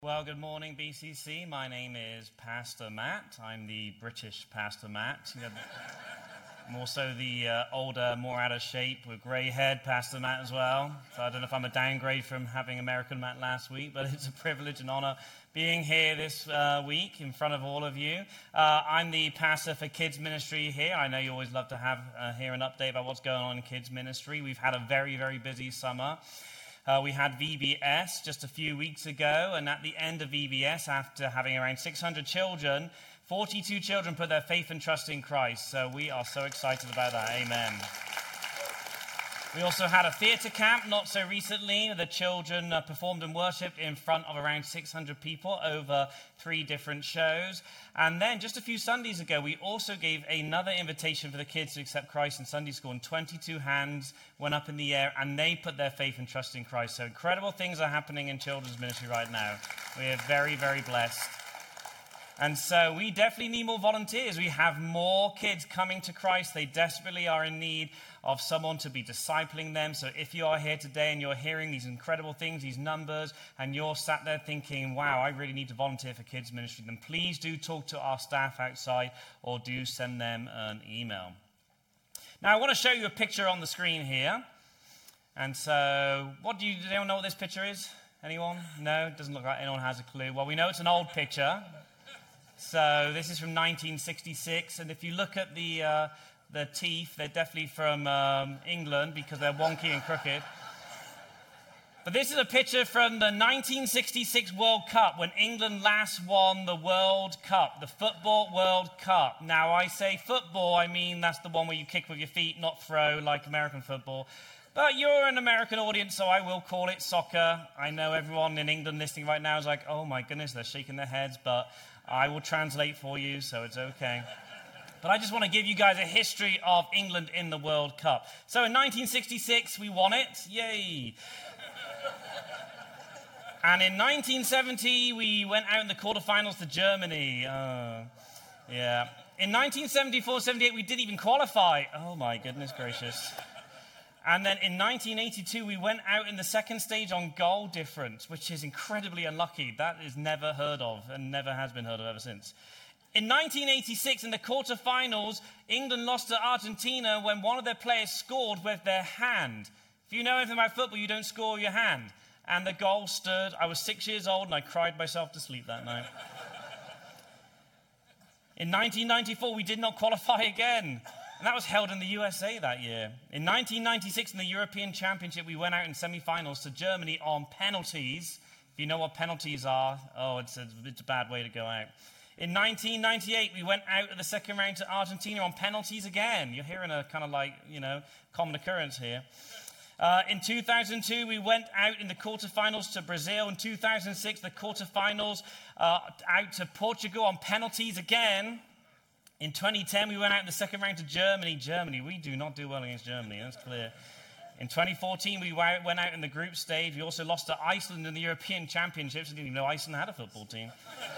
Well, good morning, BCC. My name is Pastor Matt. I'm the British Pastor Matt. I'm also the older, more out of shape with grey head Pastor Matt as well. So I don't know if I'm a downgrade from having American Matt last week, but it's a privilege and honor being here this week in front of all of you. I'm the pastor for kids ministry here. I know you always love to hear an update about what's going on in kids ministry. We've had a very, very busy summer. We had VBS just a few weeks ago, and at the end of VBS, after having around 600 children, 42 children put their faith and trust in Christ. So we are so excited about that. Amen. We also had a theatre camp not so recently. The children performed and worshipped in front of around 600 people over 3 different shows. And then just a few Sundays ago, we also gave another invitation for the kids to accept Christ in Sunday school. And 22 hands went up in the air, and they put their faith and trust in Christ. So incredible things are happening in children's ministry right now. We are very, very blessed. And so we definitely need more volunteers. We have more kids coming to Christ. They desperately are in need of someone to be discipling them. So if you are here today and you're hearing these incredible things, these numbers, and you're sat there thinking, wow, I really need to volunteer for kids ministry, then please do talk to our staff outside or do send them an email. Now, I want to show you a picture on the screen here. And so does anyone know what this picture is? Anyone? No? It doesn't look like anyone has a clue. Well, we know it's an old picture. So this is from 1966, and if you look at the teeth, they're definitely from England because they're wonky and crooked. But this is a picture from the 1966 World Cup when England last won the World Cup, the Football World Cup. Now, I say football, I mean that's the one where you kick with your feet, not throw like American football. But you're an American audience, so I will call it soccer. I know everyone in England listening right now is like, oh my goodness, they're shaking their heads, but I will translate for you, so it's okay. But I just want to give you guys a history of England in the World Cup. So in 1966, we won it. Yay. And in 1970, we went out in the quarterfinals to Germany. Yeah. In 1974-78, we didn't even qualify. Oh, my goodness gracious. And then in 1982, we went out in the second stage on goal difference, which is incredibly unlucky. That is never heard of and never has been heard of ever since. In 1986, in the quarterfinals, England lost to Argentina when one of their players scored with their hand. If you know anything about football, you don't score with your hand. And the goal stood. I was 6 years old and I cried myself to sleep that night. In 1994, we did not qualify again. And that was held in the USA that year. In 1996, in the European Championship, we went out in semi-finals to Germany on penalties. If you know what penalties are, it's a bad way to go out. In 1998, we went out at the second round to Argentina on penalties again. You're hearing a kind of common occurrence here. In 2002, we went out in the quarterfinals to Brazil. In 2006, the quarterfinals out to Portugal on penalties again. In 2010, we went out in the second round to Germany. Germany, we do not do well against Germany, that's clear. In 2014, we went out in the group stage. We also lost to Iceland in the European Championships. I didn't even know Iceland had a football team.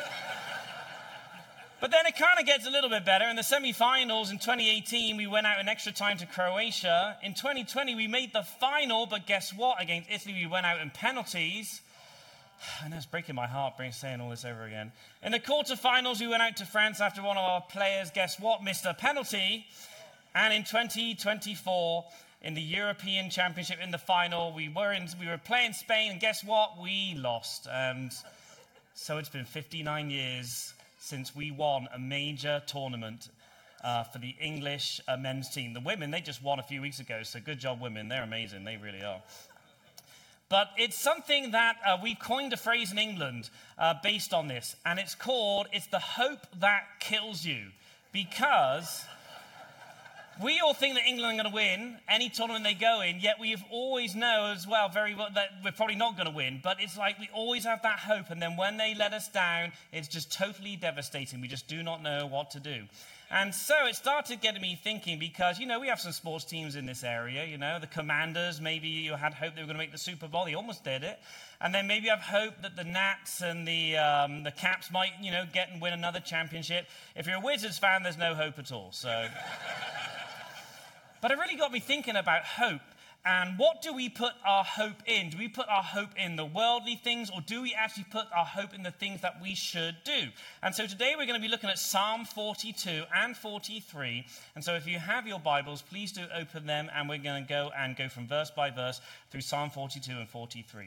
But then it kind of gets a little bit better. In the semi-finals in 2018, we went out in extra time to Croatia. In 2020, we made the final, but guess what? Against Italy, we went out in penalties. I know it's breaking my heart saying all this over again. In the quarterfinals, we went out to France after one of our players, guess what, missed a penalty. And in 2024, in the European Championship, in the final, we were playing Spain, and guess what? We lost. And so it's been 59 years since we won a major tournament for the English men's team. The women, they just won a few weeks ago, so good job, women. They're amazing. They really are. But it's something that we coined a phrase in England based on this, and it's the hope that kills you, because we all think that England are going to win any tournament they go in, yet we always know as well very well that we're probably not going to win, but it's like we always have that hope, and then when they let us down, it's just totally devastating. We just do not know what to do. And so it started getting me thinking because, we have some sports teams in this area, the Commanders, maybe you had hope they were going to make the Super Bowl. They almost did it. And then maybe you have hope that the Nats and the Caps might, get and win another championship. If you're a Wizards fan, there's no hope at all. So, but it really got me thinking about hope. And what do we put our hope in? Do we put our hope in the worldly things, or do we actually put our hope in the things that we should do? And so today we're going to be looking at Psalm 42 and 43. And so if you have your Bibles, please do open them, and we're going to go from verse by verse through Psalm 42 and 43.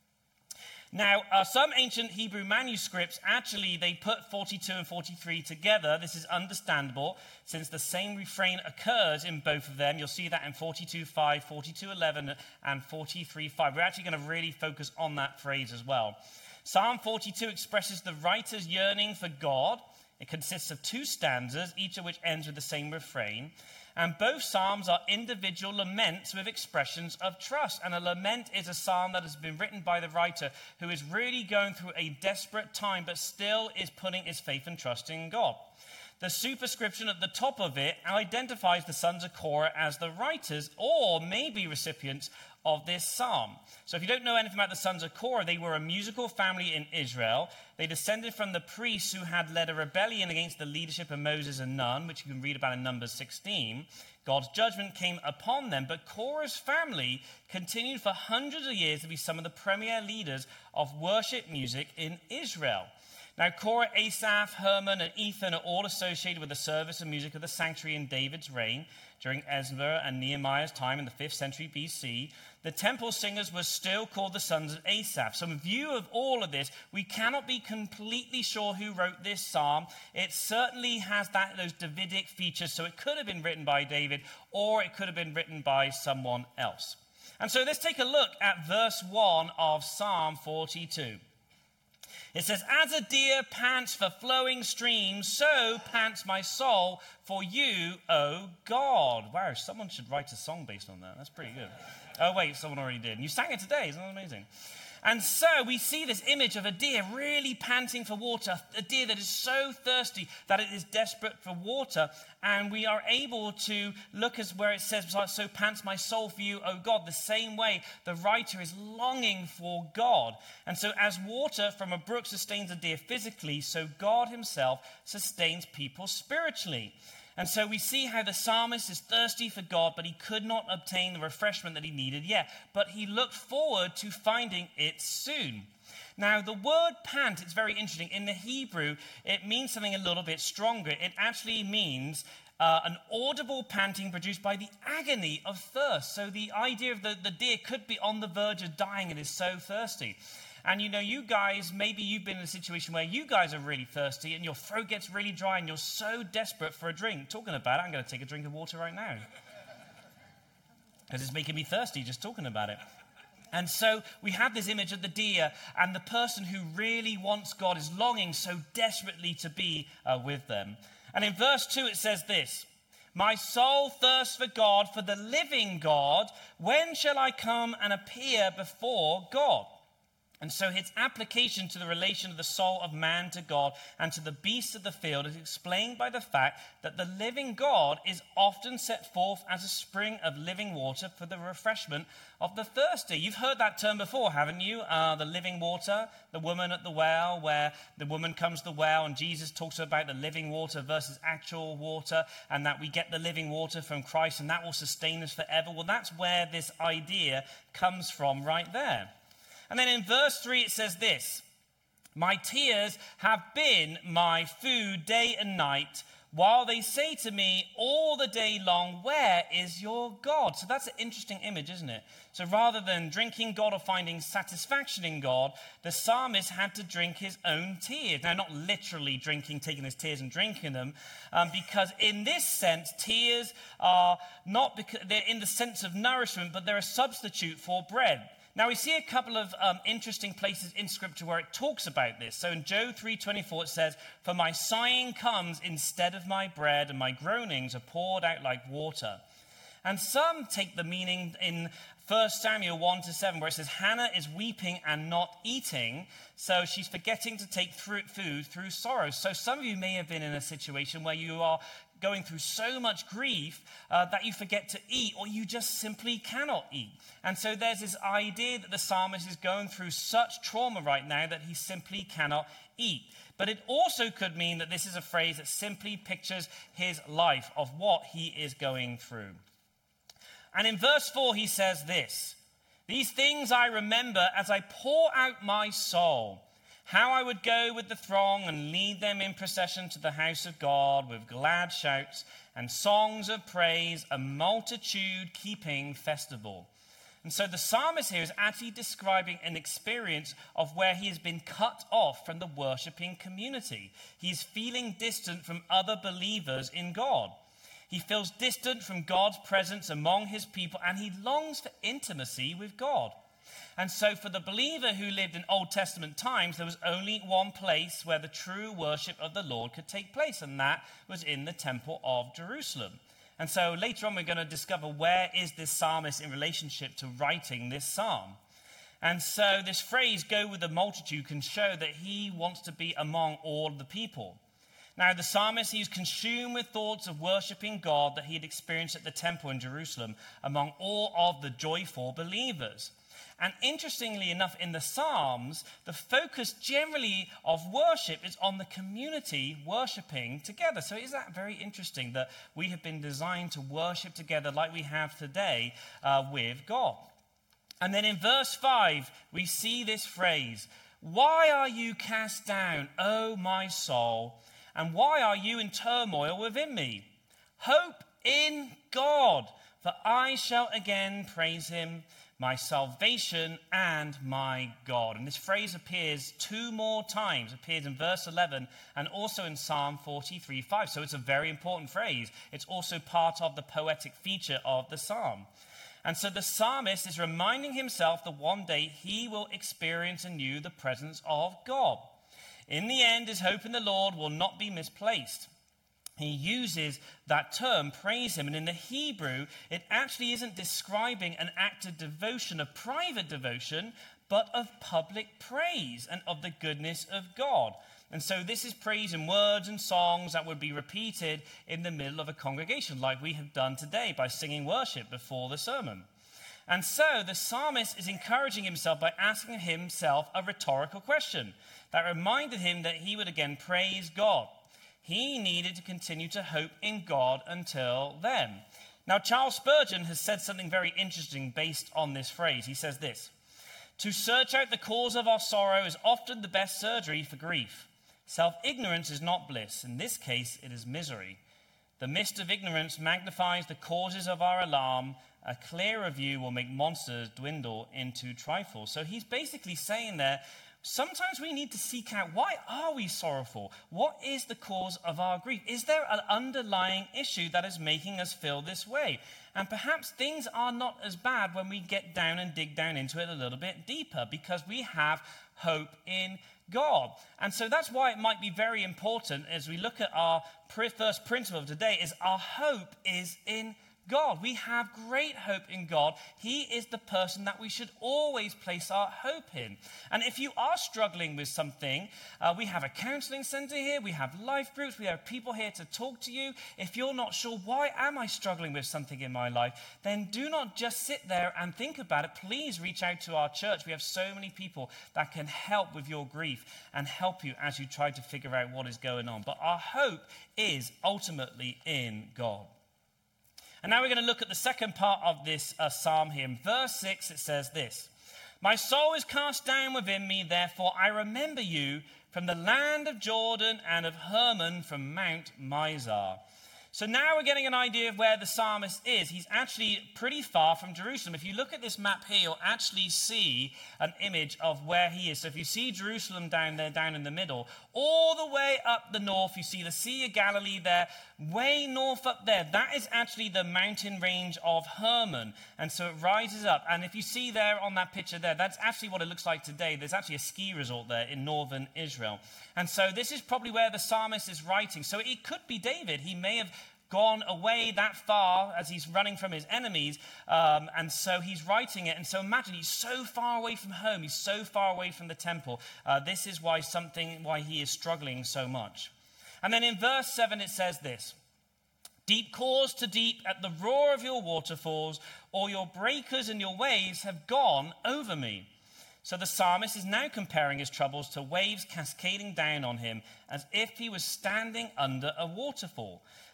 Now, some ancient Hebrew manuscripts, actually, they put 42 and 43 together. This is understandable, since the same refrain occurs in both of them. You'll see that in 42:5, 42:11, and 43:5. We're actually going to really focus on that phrase as well. Psalm 42 expresses the writer's yearning for God. It consists of two stanzas, each of which ends with the same refrain. And both psalms are individual laments with expressions of trust. And a lament is a psalm that has been written by the writer who is really going through a desperate time, but still is putting his faith and trust in God. The superscription at the top of it identifies the sons of Korah as the writers, or maybe recipients of this psalm. So if you don't know anything about the sons of Korah, they were a musical family in Israel. They descended from the priests who had led a rebellion against the leadership of Moses and Nun, which you can read about in Numbers 16. God's judgment came upon them, but Korah's family continued for hundreds of years to be some of the premier leaders of worship music in Israel. Now, Korah, Asaph, Herman, and Ethan are all associated with the service and music of the sanctuary in David's reign during Ezra and Nehemiah's time in the 5th century BC. The temple singers were still called the sons of Asaph. So in view of all of this, we cannot be completely sure who wrote this psalm. It certainly has those Davidic features, so it could have been written by David, or it could have been written by someone else. And so let's take a look at verse 1 of Psalm 42. It says, "As a deer pants for flowing streams, so pants my soul for you, O God." Wow, someone should write a song based on that. That's pretty good. Oh, wait, someone already did. And you sang it today. Isn't that amazing? And so we see this image of a deer really panting for water, a deer that is so thirsty that it is desperate for water. And we are able to look at where it says, "So pants my soul for you, O God." The same way the writer is longing for God. And so as water from a brook sustains a deer physically, so God himself sustains people spiritually. And so we see how the psalmist is thirsty for God, but he could not obtain the refreshment that he needed yet. But he looked forward to finding it soon. Now, the word pant is very interesting. In the Hebrew, it means something a little bit stronger. It actually means an audible panting produced by the agony of thirst. So the idea of the deer could be on the verge of dying. It is so thirsty. And you know, you guys, maybe you've been in a situation where you guys are really thirsty and your throat gets really dry and you're so desperate for a drink. Talking about it, I'm going to take a drink of water right now. Because it's making me thirsty just talking about it. And so we have this image of the deer, and the person who really wants God is longing so desperately to be with them. And in verse 2 it says this, "My soul thirsts for God, for the living God. When shall I come and appear before God?" And so its application to the relation of the soul of man to God and to the beasts of the field is explained by the fact that the living God is often set forth as a spring of living water for the refreshment of the thirsty. You've heard that term before, haven't you? The living water, the woman at the well, where the woman comes to the well and Jesus talks about the living water versus actual water, and that we get the living water from Christ and that will sustain us forever. Well, that's where this idea comes from right there. And then in verse 3 it says this, "My tears have been my food day and night, while they say to me all the day long, 'Where is your God?'" So that's an interesting image, isn't it? So rather than drinking God or finding satisfaction in God, the psalmist had to drink his own tears. Now, not literally drinking, taking his tears and drinking them, because in this sense, tears are not because they're in the sense of nourishment, but they're a substitute for bread. Now, we see a couple of interesting places in Scripture where it talks about this. So in Job 3:24, it says, "For my sighing comes instead of my bread, and my groanings are poured out like water." And some take the meaning in 1 Samuel 1-7, where it says, "Hannah is weeping and not eating, so she's forgetting to take food through sorrow." So some of you may have been in a situation where you are going through so much grief that you forget to eat, or you just simply cannot eat. And so there's this idea that the psalmist is going through such trauma right now that he simply cannot eat. But it also could mean that this is a phrase that simply pictures his life of what he is going through. And in verse 4, he says this, "These things I remember as I pour out my soul, how I would go with the throng and lead them in procession to the house of God with glad shouts and songs of praise, a multitude keeping festival." And so the psalmist here is actually describing an experience of where he has been cut off from the worshiping community. He's feeling distant from other believers in God. He feels distant from God's presence among his people, and he longs for intimacy with God. And so for the believer who lived in Old Testament times, there was only one place where the true worship of the Lord could take place, and that was in the temple of Jerusalem. And so later on, we're going to discover where is this psalmist in relationship to writing this psalm. And so this phrase, "go with the multitude," can show that he wants to be among all of the people. Now, the psalmist, he was consumed with thoughts of worshiping God that he had experienced at the temple in Jerusalem among all of the joyful believers. And interestingly enough, in the Psalms, the focus generally of worship is on the community worshiping together. So is that very interesting that we have been designed to worship together like we have today with God? And then in verse 5, we see this phrase, "Why are you cast down, O my soul, and why are you in turmoil within me? Hope in God, for I shall again praise him, my salvation and my God." And this phrase appears 2 more times. It appears in verse 11 and also in Psalm 43:5. So it's a very important phrase. It's also part of the poetic feature of the psalm. And so the psalmist is reminding himself that one day he will experience anew the presence of God. In the end, his hope in the Lord will not be misplaced. He uses that term, praise him. And in the Hebrew, it actually isn't describing an act of devotion, of private devotion, but of public praise and of the goodness of God. And so this is praise in words and songs that would be repeated in the middle of a congregation, like we have done today by singing worship before the sermon. And so the psalmist is encouraging himself by asking himself a rhetorical question that reminded him that he would again praise God. He needed to continue to hope in God until then. Now, Charles Spurgeon has said something very interesting based on this phrase. He says this, "To search out the cause of our sorrow is often the best surgery for grief. Self-ignorance is not bliss. In this case, it is misery. The mist of ignorance magnifies the causes of our alarm. A clearer view will make monsters dwindle into trifles." So he's basically saying there, sometimes we need to seek out, why are we sorrowful? What is the cause of our grief? Is there an underlying issue that is making us feel this way? And perhaps things are not as bad when we get down and dig down into it a little bit deeper, because we have hope in God. And so that's why it might be very important as we look at our first principle of today is our hope is in God. We have great hope in God. He is the person that we should always place our hope in. And if you are struggling with something, we have a counseling center here. We have life groups. We have people here to talk to you. If you're not sure, why am I struggling with something in my life? Then do not just sit there and think about it. Please reach out to our church. We have so many people that can help with your grief and help you as you try to figure out what is going on. But our hope is ultimately in God. And now we're going to look at the second part of this psalm here. In verse 6, it says this, "My soul is cast down within me, therefore I remember you from the land of Jordan and of Hermon from Mount Mizar." So now we're getting an idea of where the psalmist is. He's actually pretty far from Jerusalem. If you look at this map here, you'll actually see an image of where he is. So if you see Jerusalem down there, down in the middle, all the way up the north, you see the Sea of Galilee there, way north up there. That is actually the mountain range of Hermon. And so it rises up. And if you see there on that picture there, that's actually what it looks like today. There's actually a ski resort there in northern Israel. And so this is probably where the psalmist is writing. So it could be David. He may have gone away that far as he's running from his enemies, and so he's writing it. And so imagine he's so far away from home, he's so far away from the temple. This is why he is struggling so much. And then in verse 7 it says this, "Deep calls to deep at the roar of your waterfalls, all your breakers and your waves have gone over me." So the psalmist is now comparing his troubles to waves cascading down on him as if he was standing under a waterfall.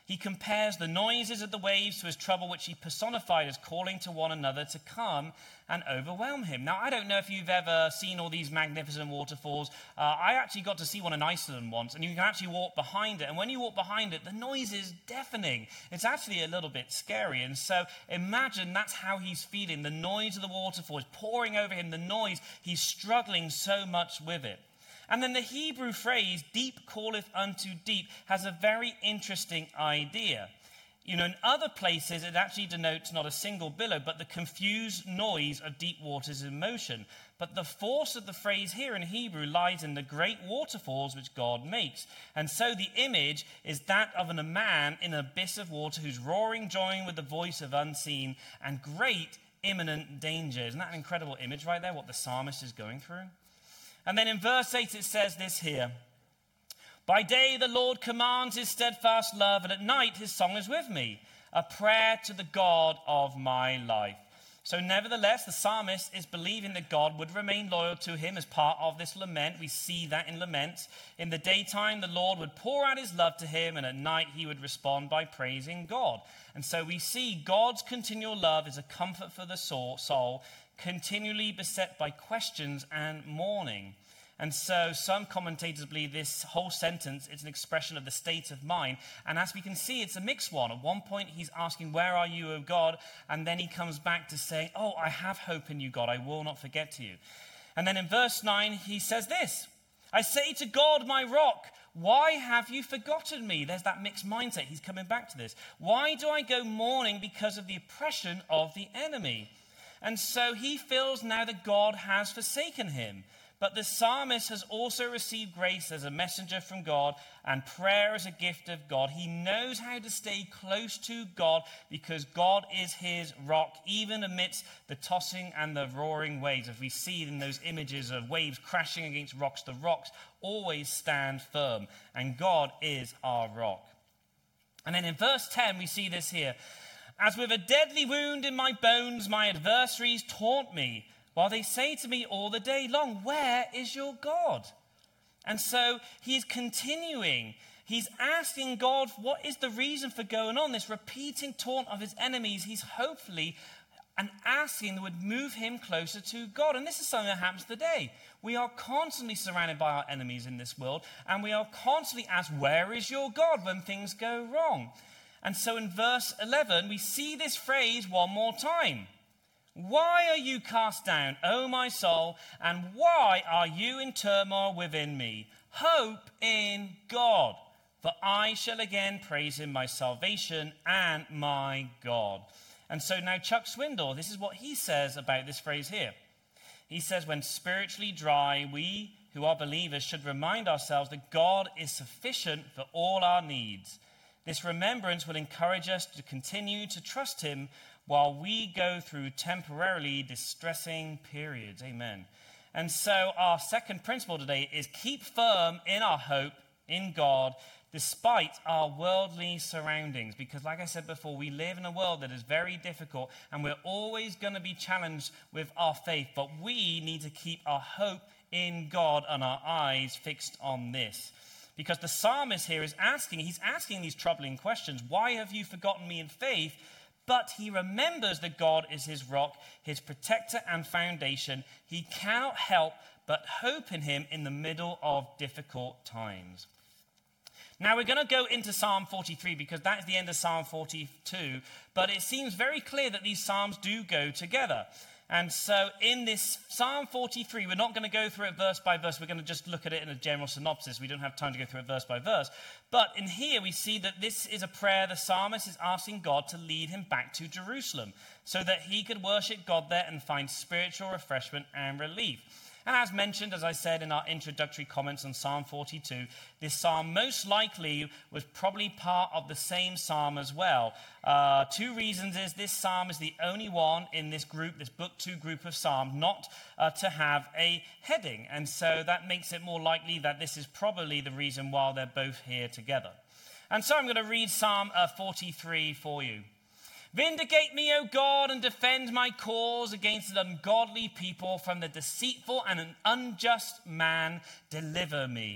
He compares the noises of the waves to his trouble, which he personified as calling to one another to come and overwhelm him. Now, I don't know if you've ever seen all these magnificent waterfalls. I actually got to see one in Iceland once, and you can actually walk behind it. And when you walk behind it, the noise is deafening. It's actually a little bit scary. And so imagine that's how he's feeling. The noise of the waterfall is pouring over him. The noise, he's struggling so much with it. And then the Hebrew phrase, deep calleth unto deep, has a very interesting idea. You know, in other places, it actually denotes not a single billow, but the confused noise of deep waters in motion. But the force of the phrase here in Hebrew lies in the great waterfalls which God makes. And so the image is that of a man in an abyss of water who's roaring, joining with the voice of unseen and great imminent danger. Isn't that an incredible image right there, what the psalmist is going through? And then in verse 8 it says this here. By day the Lord commands his steadfast love, and at night his song is with me, a prayer to the God of my life. So nevertheless, the psalmist is believing that God would remain loyal to him as part of this lament. We see that in laments. In the daytime, the Lord would pour out his love to him, and at night he would respond by praising God. And so we see God's continual love is a comfort for the soul, continually beset by questions and mourning. And so some commentators believe this whole sentence is an expression of the state of mind. And as we can see, it's a mixed one. At one point, he's asking, where are you, O God? And then he comes back to saying, oh, I have hope in you, God. I will not forget you. And then in verse 9, he says this, I say to God, my rock, why have you forgotten me? There's that mixed mindset. He's coming back to this. Why do I go mourning because of the oppression of the enemy? And so he feels now that God has forsaken him. But the psalmist has also received grace as a messenger from God and prayer as a gift of God. He knows how to stay close to God because God is his rock, even amidst the tossing and the roaring waves. As we see in those images of waves crashing against rocks, the rocks always stand firm, and God is our rock. And then in verse 10, we see this here. As with a deadly wound in my bones, my adversaries taunt me, while they say to me all the day long, where is your God? And so he's continuing. He's asking God, what is the reason for going on? This repeating taunt of his enemies, he's hopefully and asking that would move him closer to God. And this is something that happens today. We are constantly surrounded by our enemies in this world, and we are constantly asked, where is your God when things go wrong? And so in verse 11, we see this phrase one more time. Why are you cast down, O my soul, and why are you in turmoil within me? Hope in God, for I shall again praise him, my salvation and my God. And so now Chuck Swindoll, this is what he says about this phrase here. He says, when spiritually dry, we who are believers should remind ourselves that God is sufficient for all our needs. This remembrance will encourage us to continue to trust him while we go through temporarily distressing periods. Amen. And so our second principle today is keep firm in our hope in God despite our worldly surroundings. Because like I said before, we live in a world that is very difficult and we're always going to be challenged with our faith. But we need to keep our hope in God and our eyes fixed on this. Because the psalmist here is he's asking these troubling questions. Why have you forgotten me in faith? But he remembers that God is his rock, his protector and foundation. He cannot help but hope in him in the middle of difficult times. Now we're going to go into Psalm 43 because that is the end of Psalm 42. But it seems very clear that these psalms do go together. And so in this Psalm 43, we're not going to go through it verse by verse. We're going to just look at it in a general synopsis. We don't have time to go through it verse by verse. But in here, we see that this is a prayer the psalmist is asking God to lead him back to Jerusalem so that he could worship God there and find spiritual refreshment and relief. And as mentioned, as I said in our introductory comments on Psalm 42, this psalm most likely was probably part of the same psalm as well. Two reasons is this psalm is the only one in this group, this book 2 group of psalms, not to have a heading. And so that makes it more likely that this is probably the reason why they're both here together. And so I'm going to read Psalm 43 for you. Vindicate me, O God, and defend my cause against an ungodly people. From the deceitful and an unjust man, deliver me.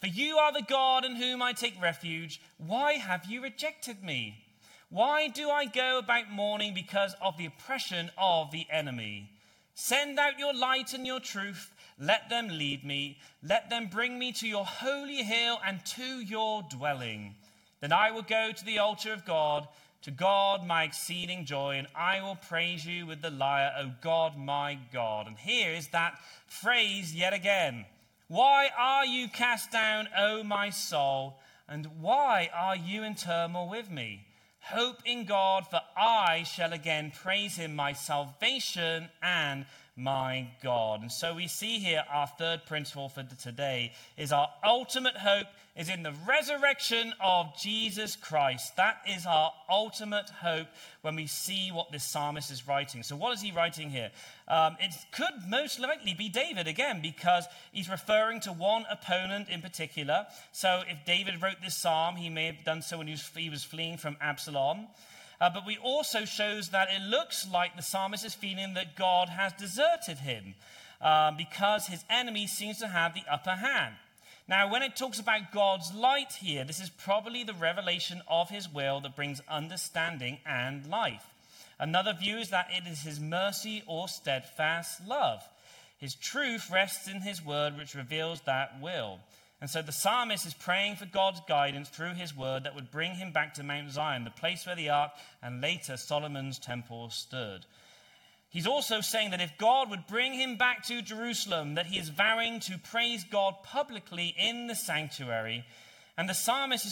For you are the God in whom I take refuge. Why have you rejected me? Why do I go about mourning because of the oppression of the enemy? Send out your light and your truth. Let them lead me. Let them bring me to your holy hill and to your dwelling. Then I will go to the altar of God, to God my exceeding joy, and I will praise you with the lyre, O God, my God. And here is that phrase yet again. Why are you cast down, O my soul? And why are you in turmoil with me? Hope in God, for I shall again praise him, my salvation and my God. And so we see here our third principle for today is our ultimate hope is in the resurrection of Jesus Christ. That is our ultimate hope when we see what this psalmist is writing. So what is he writing here? It could most likely be David again, because he's referring to one opponent in particular. So if David wrote this psalm, he may have done so when he was fleeing from Absalom. But we also shows that it looks like the psalmist is feeling that God has deserted him because his enemy seems to have the upper hand. Now, when it talks about God's light here, this is probably the revelation of his will that brings understanding and life. Another view is that it is his mercy or steadfast love. His truth rests in his word, which reveals that will. And so the psalmist is praying for God's guidance through his word that would bring him back to Mount Zion, the place where the ark and later Solomon's temple stood. He's also saying that if God would bring him back to Jerusalem, that he is vowing to praise God publicly in the sanctuary. And the psalmist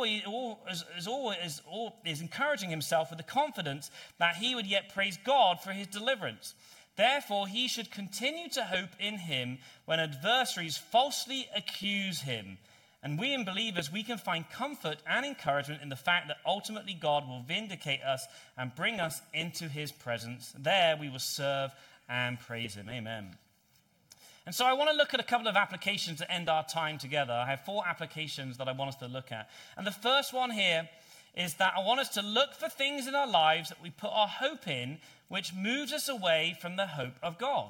is encouraging himself with the confidence that he would yet praise God for his deliverance. Therefore, he should continue to hope in him when adversaries falsely accuse him. And we in believers, we can find comfort and encouragement in the fact that ultimately God will vindicate us and bring us into his presence. There we will serve and praise him. Amen. And so I want to look at a couple of applications to end our time together. I have 4 applications that I want us to look at. And the first one here is that I want us to look for things in our lives that we put our hope in, which moves us away from the hope of God.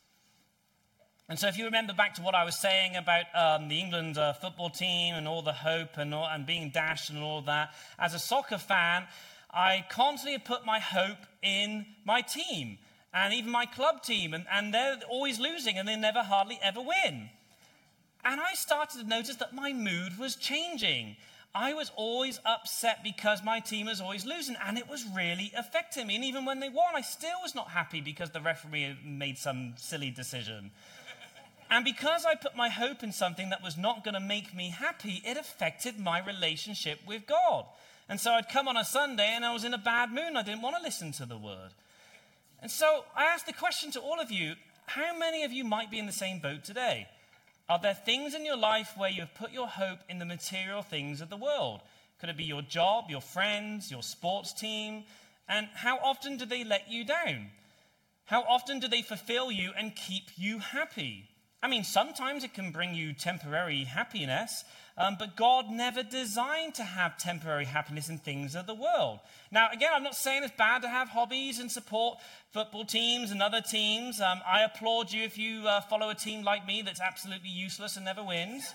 And so if you remember back to what I was saying about the England football team and all the hope and being dashed and all that, as a soccer fan, I constantly put my hope in my team and even my club team. And they're always losing and they never hardly ever win. And I started to notice that my mood was changing. I was always upset because my team was always losing, and it was really affecting me. And even when they won, I still was not happy because the referee had made some silly decision. And because I put my hope in something that was not going to make me happy, it affected my relationship with God. And so I'd come on a Sunday and I was in a bad mood and I didn't want to listen to the word. And so I asked the question to all of you, how many of you might be in the same boat today? Are there things in your life where you have put your hope in the material things of the world? Could it be your job, your friends, your sports team? And how often do they let you down? How often do they fulfill you and keep you happy? I mean, sometimes it can bring you temporary happiness, but God never designed to have temporary happiness in things of the world. Now, again, I'm not saying it's bad to have hobbies and support football teams and other teams. I applaud you if you follow a team like me that's absolutely useless and never wins.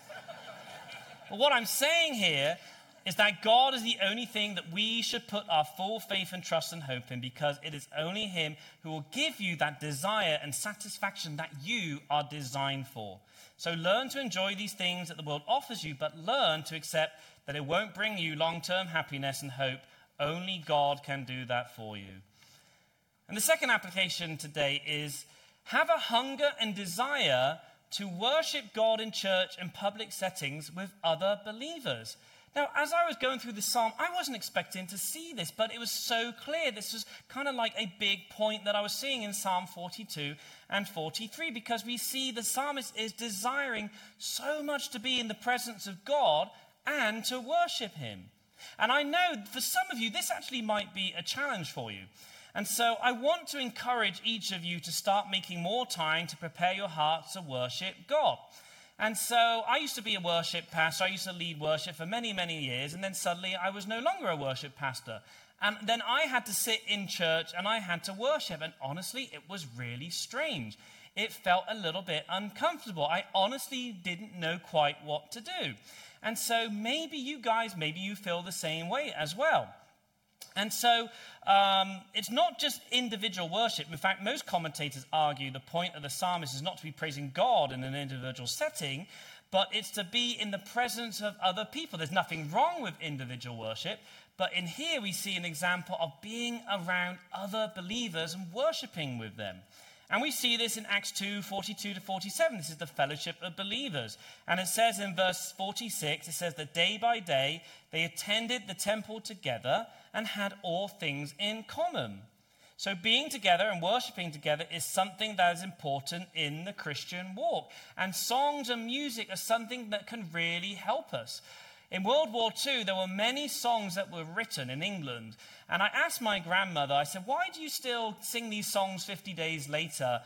But what I'm saying here is that God is the only thing that we should put our full faith and trust and hope in, because it is only him who will give you that desire and satisfaction that you are designed for. So learn to enjoy these things that the world offers you, but learn to accept that it won't bring you long-term happiness and hope. Only God can do that for you. And the second application today is have a hunger and desire to worship God in church and public settings with other believers. Now, as I was going through this psalm, I wasn't expecting to see this, but it was so clear. This was kind of like a big point that I was seeing in Psalm 42 and 43, because we see the psalmist is desiring so much to be in the presence of God and to worship him. And I know for some of you, this actually might be a challenge for you. And so I want to encourage each of you to start making more time to prepare your hearts to worship God. And so I used to be a worship pastor. I used to lead worship for many, many years. And then suddenly I was no longer a worship pastor. And then I had to sit in church and I had to worship. And honestly, it was really strange. it felt a little bit uncomfortable. I honestly didn't know quite what to do. And so maybe you feel the same way as well. And so it's not just individual worship. In fact, most commentators argue the point of the psalmist is not to be praising God in an individual setting, but it's to be in the presence of other people. There's nothing wrong with individual worship, but in here we see an example of being around other believers and worshiping with them. And we see this in Acts 2:42-47. This is the fellowship of believers. And it says in verse 46, it says that day by day they attended the temple together and had all things in common. So being together and worshiping together is something that is important in the Christian walk. And songs and music are something that can really help us. In World War II, there were many songs that were written in England. And I asked my grandmother, I said, why do you still sing these songs 50 years later,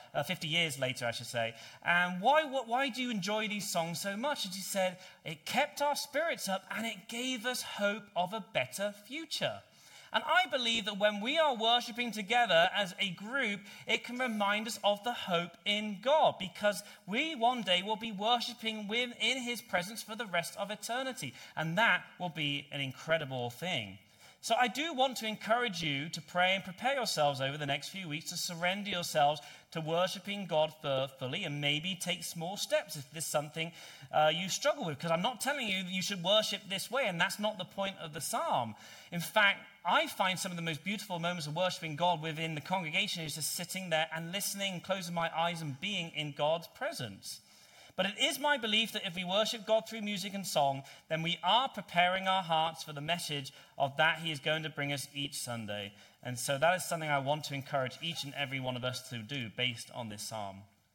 I should say? And why do you enjoy these songs so much? And she said, it kept our spirits up and it gave us hope of a better future. And I believe that when we are worshiping together as a group, it can remind us of the hope in God, because we one day will be worshiping in his presence for the rest of eternity. And that will be an incredible thing. So I do want to encourage you to pray and prepare yourselves over the next few weeks to surrender yourselves to worshiping God fully, and maybe take small steps if this is something you struggle with. Because I'm not telling you you should worship this way, and that's not the point of the psalm. In fact, I find some of the most beautiful moments of worshiping God within the congregation is just sitting there and listening, closing my eyes and being in God's presence. But it is my belief that if we worship God through music and song, then we are preparing our hearts for the message of that he is going to bring us each Sunday. And so that is something I want to encourage each and every one of us to do based on this psalm.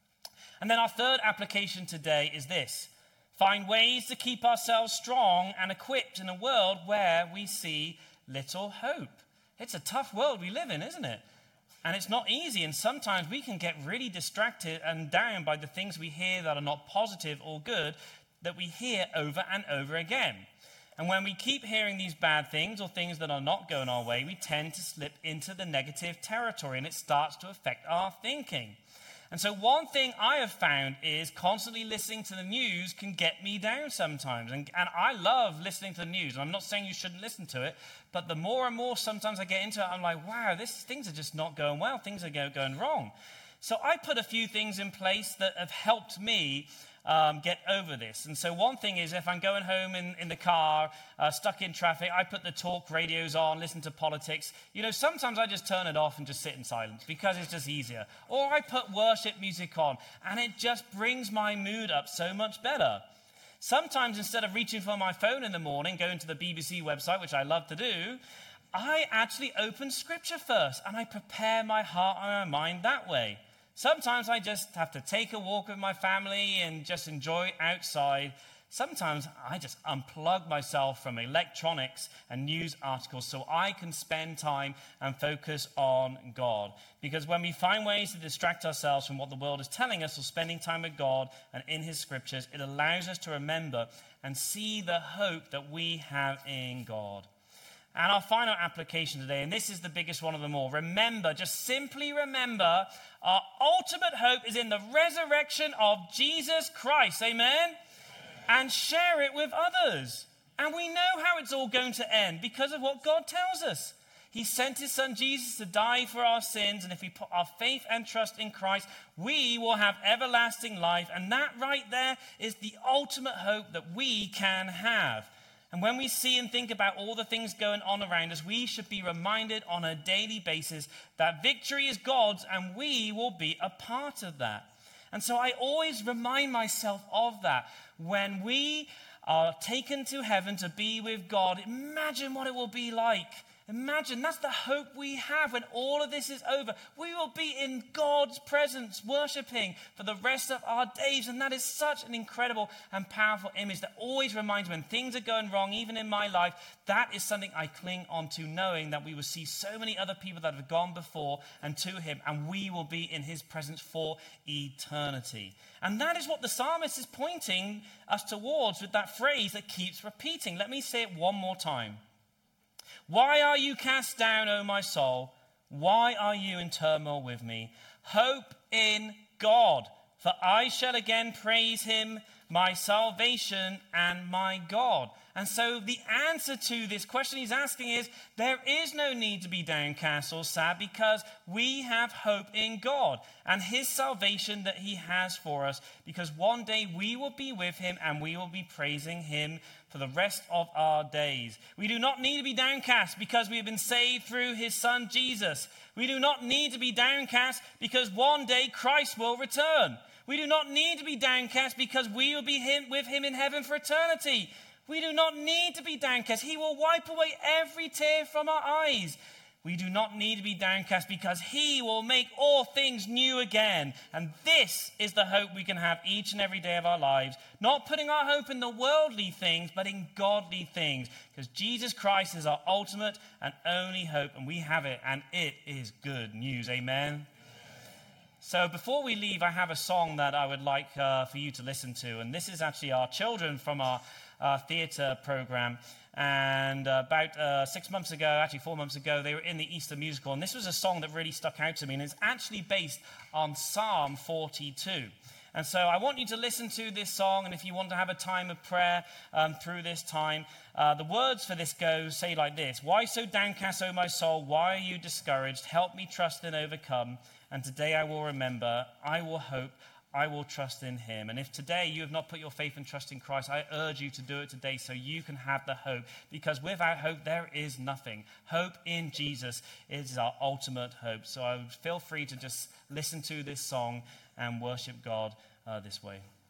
And then our third application today is this: find ways to keep ourselves strong and equipped in a world where we see little hope. It's a tough world we live in, isn't it? And it's not easy, and sometimes we can get really distracted and down by the things we hear that are not positive or good, that we hear over and over again. And when we keep hearing these bad things or things that are not going our way, we tend to slip into the negative territory, and it starts to affect our thinking. And so one thing I have found is constantly listening to the news can get me down sometimes. And I love listening to the news. And I'm not saying you shouldn't listen to it, but the more and more sometimes I get into it, I'm like, wow, things are just not going well. Things are going wrong. So I put a few things in place that have helped me get over this. And so one thing is, if I'm going home in the car, stuck in traffic, I put the talk radios on, listen to politics. You know, sometimes I just turn it off and just sit in silence because it's just easier. Or I put worship music on, and it just brings my mood up so much better. Sometimes instead of reaching for my phone in the morning, going to the BBC website, which I love to do, I actually open scripture first, and I prepare my heart and my mind that way. Sometimes I just have to take a walk with my family and just enjoy outside. Sometimes I just unplug myself from electronics and news articles so I can spend time and focus on God. Because when we find ways to distract ourselves from what the world is telling us or spending time with God and in his scriptures, it allows us to remember and see the hope that we have in God. And our final application today, and this is the biggest one of them all, just simply remember, our ultimate hope is in the resurrection of Jesus Christ, amen? And share it with others. And we know how it's all going to end because of what God tells us. He sent his son Jesus to die for our sins, and if we put our faith and trust in Christ, we will have everlasting life. And that right there is the ultimate hope that we can have. And when we see and think about all the things going on around us, we should be reminded on a daily basis that victory is God's and we will be a part of that. And so I always remind myself of that. When we are taken to heaven to be with God, imagine what it will be like. Imagine, that's the hope we have when all of this is over. We will be in God's presence, worshiping for the rest of our days. And that is such an incredible and powerful image that always reminds me when things are going wrong, even in my life, that is something I cling on to, knowing that we will see so many other people that have gone before and to him, and we will be in his presence for eternity. And that is what the psalmist is pointing us towards with that phrase that keeps repeating. Let me say it one more time. Why are you cast down, O my soul? Why are you in turmoil with me? Hope in God, for I shall again praise him, my salvation and my God. And so the answer to this question he's asking is, there is no need to be downcast or sad because we have hope in God and his salvation that he has for us, because one day we will be with him and we will be praising him for the rest of our days. We do not need to be downcast because we have been saved through his son Jesus. We do not need to be downcast because one day Christ will return. We do not need to be downcast because we will be with him in heaven for eternity. We do not need to be downcast. He will wipe away every tear from our eyes. We do not need to be downcast because he will make all things new again. And this is the hope we can have each and every day of our lives. Not putting our hope in the worldly things, but in godly things. Because Jesus Christ is our ultimate and only hope. And we have it, and it is good news. Amen. So before we leave, I have a song that I would like for you to listen to. And this is actually our children from our theatre program. And about 6 months ago, actually 4 months ago, they were in the Easter musical. And this was a song that really stuck out to me. And it's actually based on Psalm 42. And so I want you to listen to this song. And if you want to have a time of prayer through this time, the words for this say like this: "Why so downcast, O my soul? Why are you discouraged? Help me trust and overcome. And today I will remember, I will hope, I will trust in him." And if today you have not put your faith and trust in Christ, I urge you to do it today so you can have the hope. Because without hope, there is nothing. Hope in Jesus is our ultimate hope. So I would feel free to just listen to this song and worship God this way.